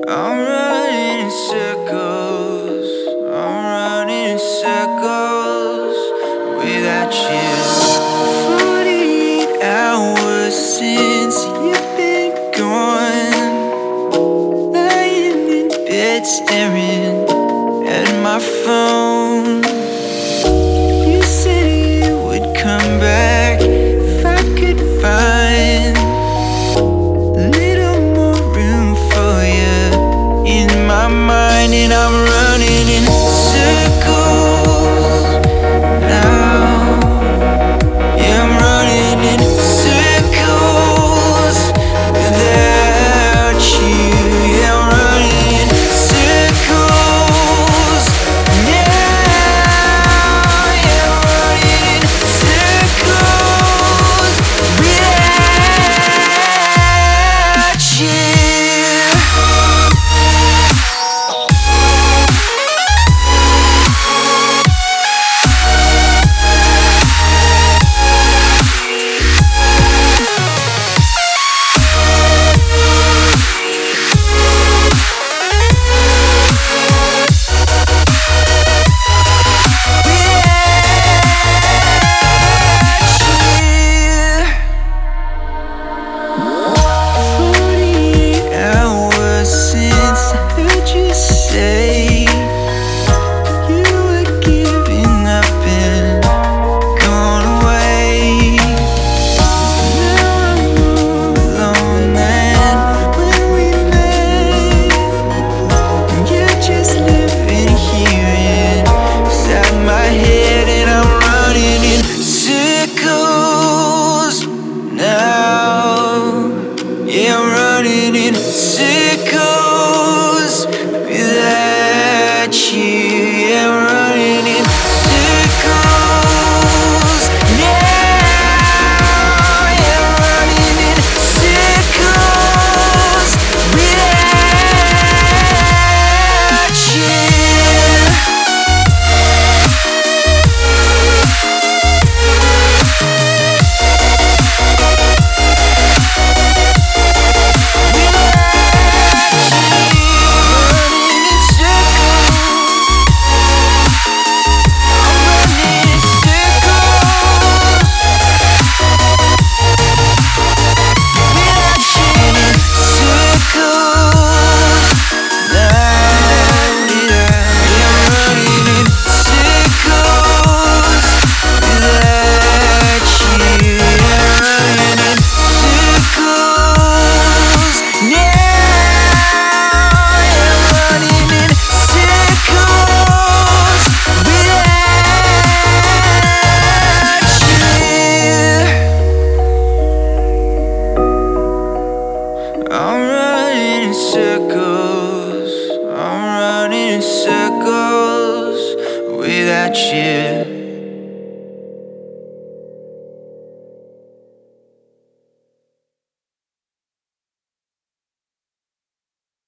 I'm running in circles. I'm running in circles without you. 48 hours since you've been gone, lying in bed staring at my phone. You said you would come back if I could find a little more room for you in my mind. And I'm running in circles now. Yeah, I'm running in circles without you. Yeah, I'm running in circles now. Yeah, I'm running in circles without you. Yeah, I'm running in circles without you. Yeah, I'm running in circles now. Yeah, I'm running in circles without you. I'm running in circles. I'm running in circles without you.